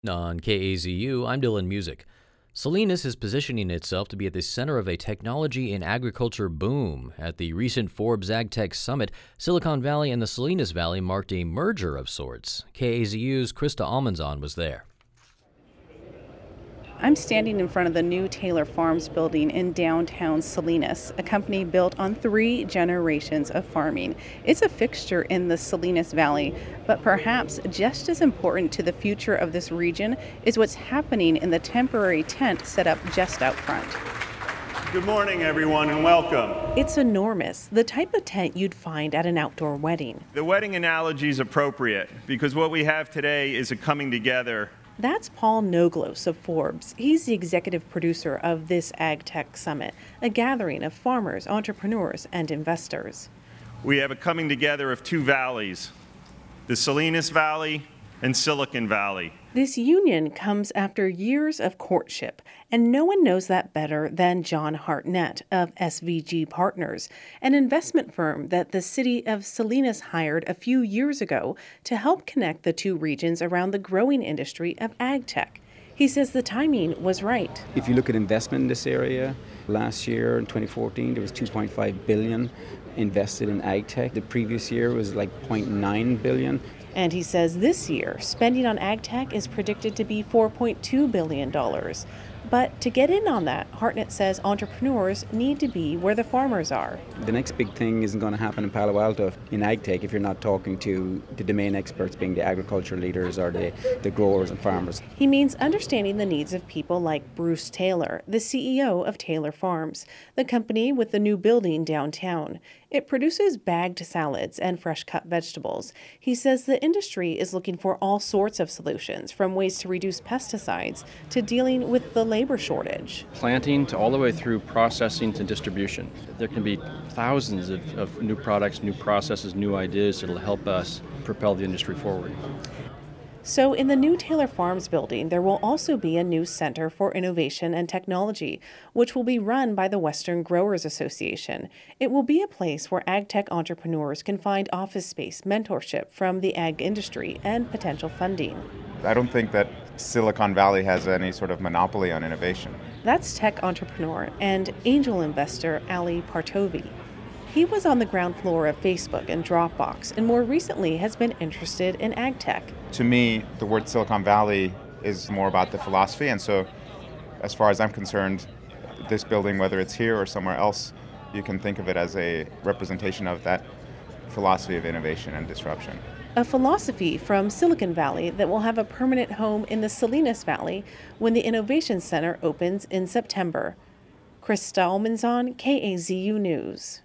On KAZU, I'm Dylan Music. Salinas is positioning itself to be at the center of a technology and agriculture boom. At the recent Forbes AgTech Summit, Silicon Valley and the Salinas Valley marked a merger of sorts. KAZU's Krista Almanzon was there. I'm standing in front of the new Taylor Farms building in downtown Salinas, a company built on 3 generations of farming. It's a fixture in the Salinas Valley, but perhaps just as important to the future of this region is what's happening in the temporary tent set up just out front. Good morning, everyone, and welcome. It's enormous, the type of tent you'd find at an outdoor wedding. The wedding analogy is appropriate because what we have today is a coming together. That's Paul Noglos of Forbes. He's the executive producer of this AgTech Summit, a gathering of farmers, entrepreneurs, and investors. We have a coming together of 2 valleys, the Salinas Valley and Silicon Valley. This union comes after years of courtship, and no one knows that better than John Hartnett of SVG Partners, an investment firm that the city of Salinas hired a few years ago to help connect the 2 regions around the growing industry of ag tech. He says the timing was right. If you look at investment in this area, last year in 2014 there was $2.5 billion invested in ag tech. The previous year was like $0.9 billion. And he says this year, spending on ag tech is predicted to be $4.2 billion. But to get in on that, Hartnett says entrepreneurs need to be where the farmers are. The next big thing isn't going to happen in Palo Alto in ag tech if you're not talking to the domain experts, being the agriculture leaders or the growers and farmers. He means understanding the needs of people like Bruce Taylor, the CEO of Taylor Farms, the company with the new building downtown. It produces bagged salads and fresh-cut vegetables. He says the industry is looking for all sorts of solutions, from ways to reduce pesticides to dealing with the labor shortage. Planting to all the way through processing to distribution. There can be thousands of new products, new processes, new ideas that will help us propel the industry forward. So in the new Taylor Farms building, there will also be a new Center for Innovation and Technology, which will be run by the Western Growers Association. It will be a place where ag tech entrepreneurs can find office space, mentorship from the ag industry, and potential funding. I don't think that Silicon Valley has any sort of monopoly on innovation. That's tech entrepreneur and angel investor Ali Partovi. He was on the ground floor of Facebook and Dropbox, and more recently has been interested in ag tech. To me, the word Silicon Valley is more about the philosophy, and so as far as I'm concerned, this building, whether it's here or somewhere else, you can think of it as a representation of that philosophy of innovation and disruption. A philosophy from Silicon Valley that will have a permanent home in the Salinas Valley when the Innovation Center opens in September. Krista Almanzon, KAZU News.